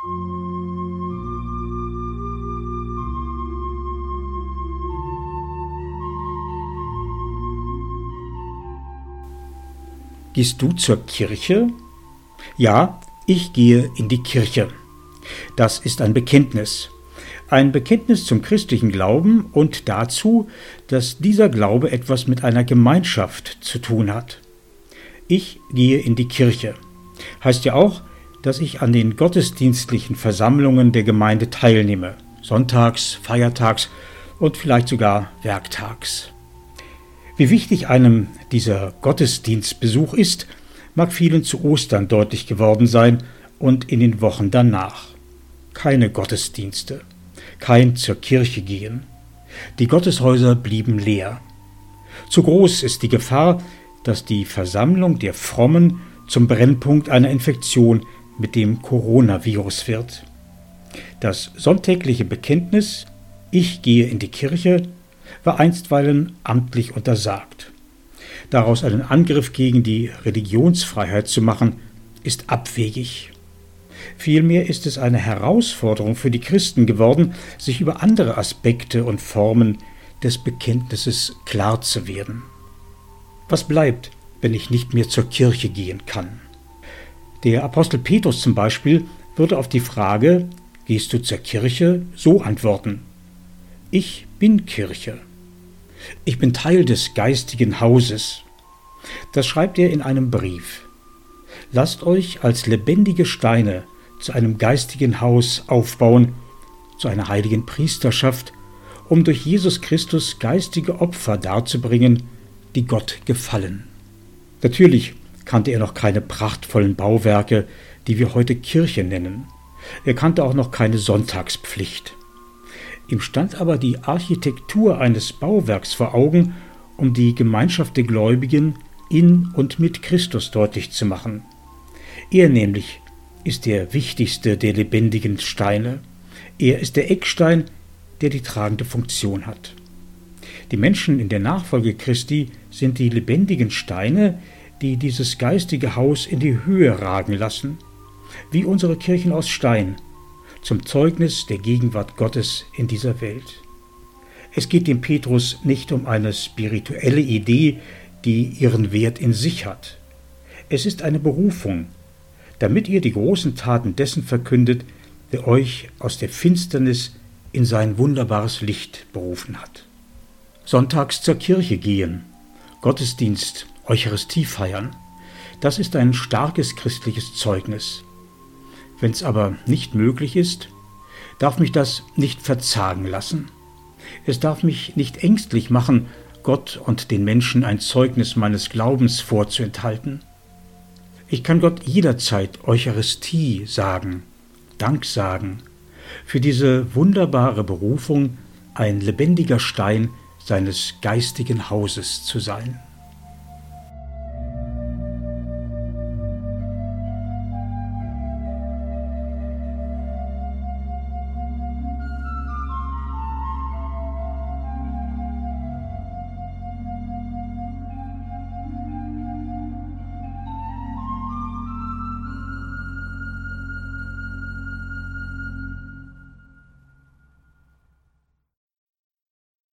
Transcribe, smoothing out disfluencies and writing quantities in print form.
Gehst du zur Kirche? Ja, ich gehe in die Kirche. Das ist ein Bekenntnis. Ein Bekenntnis zum christlichen Glauben und dazu, dass dieser Glaube etwas mit einer Gemeinschaft zu tun hat. Ich gehe in die Kirche. Heißt ja auch, dass ich an den gottesdienstlichen Versammlungen der Gemeinde teilnehme. Sonntags, feiertags und vielleicht sogar werktags. Wie wichtig einem dieser Gottesdienstbesuch ist, mag vielen zu Ostern deutlich geworden sein und in den Wochen danach. Keine Gottesdienste, kein zur Kirche gehen. Die Gotteshäuser blieben leer. Zu groß ist die Gefahr, dass die Versammlung der Frommen zum Brennpunkt einer Infektion mit dem Coronavirus wird. Das sonntägliche Bekenntnis, ich gehe in die Kirche, war einstweilen amtlich untersagt. Daraus einen Angriff gegen die Religionsfreiheit zu machen, ist abwegig. Vielmehr ist es eine Herausforderung für die Christen geworden, sich über andere Aspekte und Formen des Bekenntnisses klar zu werden. Was bleibt, wenn ich nicht mehr zur Kirche gehen kann? Der Apostel Petrus zum Beispiel würde auf die Frage, gehst du zur Kirche, so antworten: Ich bin Kirche. Ich bin Teil des geistigen Hauses. Das schreibt er in einem Brief. Lasst euch als lebendige Steine zu einem geistigen Haus aufbauen, zu einer heiligen Priesterschaft, um durch Jesus Christus geistige Opfer darzubringen, die Gott gefallen. Natürlich kannte er noch keine prachtvollen Bauwerke, die wir heute Kirche nennen. Er kannte auch noch keine Sonntagspflicht. Ihm stand aber die Architektur eines Bauwerks vor Augen, um die Gemeinschaft der Gläubigen in und mit Christus deutlich zu machen. Er nämlich ist der wichtigste der lebendigen Steine. Er ist der Eckstein, der die tragende Funktion hat. Die Menschen in der Nachfolge Christi sind die lebendigen Steine, die dieses geistige Haus in die Höhe ragen lassen, wie unsere Kirchen aus Stein, zum Zeugnis der Gegenwart Gottes in dieser Welt. Es geht dem Petrus nicht um eine spirituelle Idee, die ihren Wert in sich hat. Es ist eine Berufung, damit ihr die großen Taten dessen verkündet, der euch aus der Finsternis in sein wunderbares Licht berufen hat. Sonntags zur Kirche gehen, Gottesdienst, Eucharistie feiern, das ist ein starkes christliches Zeugnis. Wenn es aber nicht möglich ist, darf mich das nicht verzagen lassen. Es darf mich nicht ängstlich machen, Gott und den Menschen ein Zeugnis meines Glaubens vorzuenthalten. Ich kann Gott jederzeit Eucharistie sagen, Dank sagen, für diese wunderbare Berufung, ein lebendiger Stein seines geistigen Hauses zu sein.